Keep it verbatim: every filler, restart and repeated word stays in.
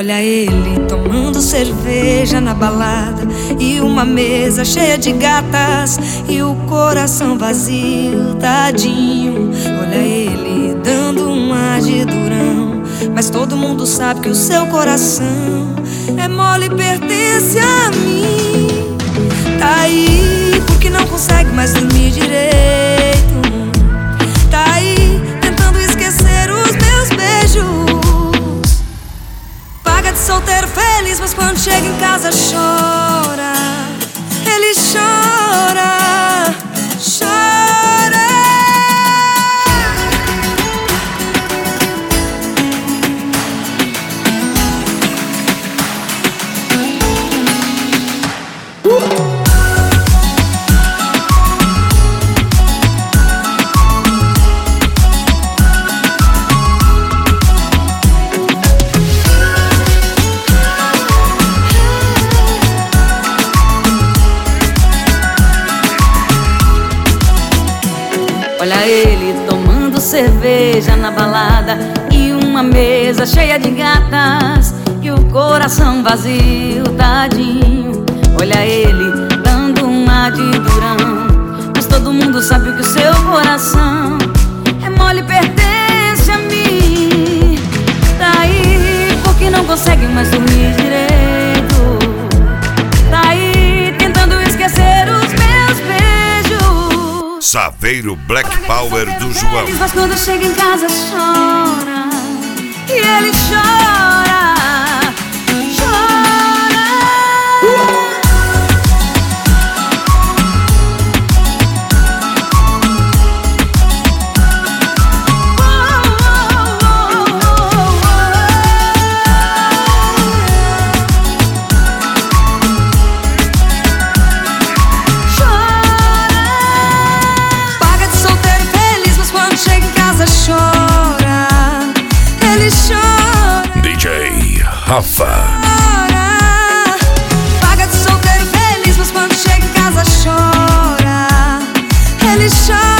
Olha ele tomando cerveja na balada e uma mesa cheia de gatas e o coração vazio, tadinho. Olha ele dando um ar de durão, mas todo mundo sabe que o seu coração é mole e pertence a mim. Tá aí porque não consegue mais dormir direito. Tá aí tentando esquecer os meus beijos. Paga de solteiro feliz, mas quando chega em casa chora. Ele chora, chora. Olha ele tomando cerveja na balada e uma mesa cheia de gatas e o coração vazio, tadinho. Olha ele dando um ar de durão, mas todo mundo sabe que o seu coração é mole e pertence a mim. Tá aí porque não consegue mais dormir direito. Tá aí tentando esquecer os meus beijos. Saveiro Black Power do João. Mas quando chega em casa chora. E ele chora, chora. Rafa. Paga de solteiro feliz, mas quando chega em casa chora. Ele chora.